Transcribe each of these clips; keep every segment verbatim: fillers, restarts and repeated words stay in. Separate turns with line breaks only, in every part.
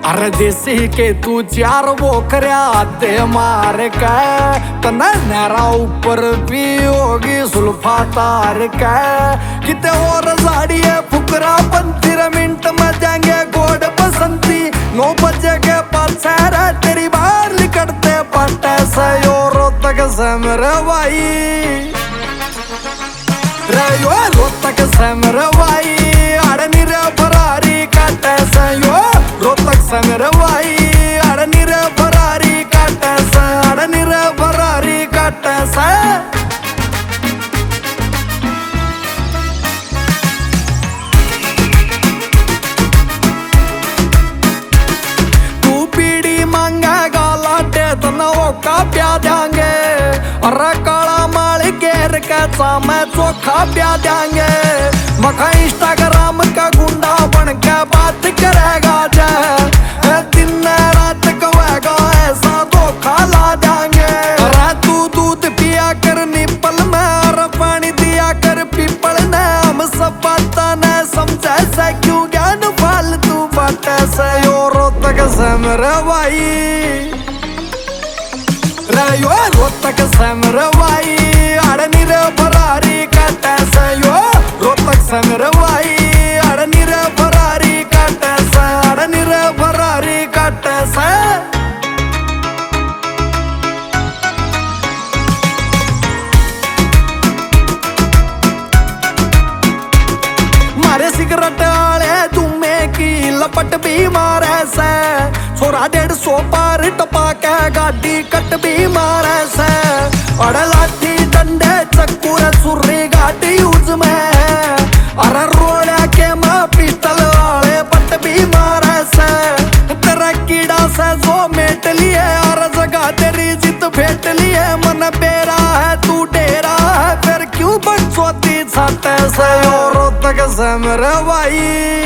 अरे देसी के तू चार वो करया दे मार के तना नहरा ऊपर भी होगी सुल्फा तार के किते और साड़िए फुकरा पंतीर मिनट में जाएंगे गोड बसंती नौ बजे के पास रे तेरी बाहर निकलते पटे से यो तक से मेरे भाई रे यो तक से मेरे भाई अरे नीरे फरारी काटे से यो रोतक से मेरे भाई अरे नीरे फरारी काटे से अरे नीरे फरारी काटे से तू पीड़ी मांगेगा लाटे तो नवों का प्या देंगे अरे काला माल घेर के सामने चोखा प्या देंगे मखा इंस्टाग्राम का गुंडा बन के बात करेगा जे दिन रात कहेगा ऐसा धोखा ला देंगे अरे तू दूध पिया कर निपल में और पानी दिया कर पीपल ने हम सब पता न समझे से क्यों ज्ञान फालतू बातें से और तक से मेरे भाई रे यो रोतक से मेरे भाई अरे नीरे फरारी काटे से यो रोतक से मेरे भाई अरे नीरे फरारी काटे से अरे नीरे फरारी काटे से मारे सिगरेट आले तुम्हें की लपट भी मारे से छोरा डेढ़ सौ पार टपा के गाड़ी कट भी मारे से अरे लाठी डंडे चक्कू सुर्री गाड़ी यूज में अरे रोड़ा के माँ पिस्टल वाले पट भी मारे से तेरा कीड़ा से जो मेट लिए और जगह तेरी जित फेट लिए मन बेरा है तू डेरा है फिर क्यों बकचोदी छाते से और तक से मेरे भाई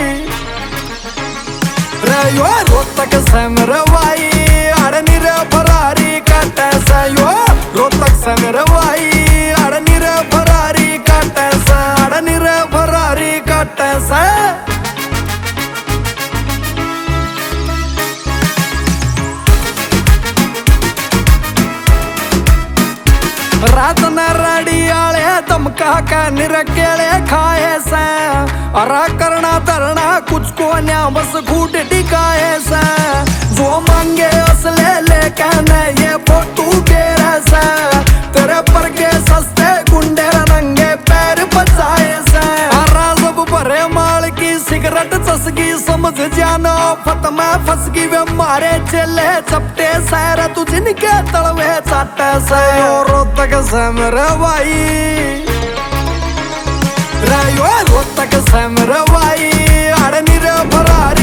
रे यो रोतक से मेरे भाई अरे नीरे फरारी काटे से यो रोतक से मेरे भाई अरे नीरे फरारी काटे से अरे नीरे फरारी काटे से रात न रड़ी आले धमका के निरकेले खाए से अरा करना धरना कुछ को न्या बस घूट टिकाए से जो मांगे असले लेके न ये फोटू गेरे से तेरे पर के सस्ते गुंडे नंगे पैर बचाए से अरा सब भरे माल की सिगरेट चसकी समझ जाना फत में फंस गई वे मारे चले चपटे सैर तू जिनके तलवे चाटे से और तक से मेरे भाई रे यो तक से मेरे भाई अरे नीरे फरारी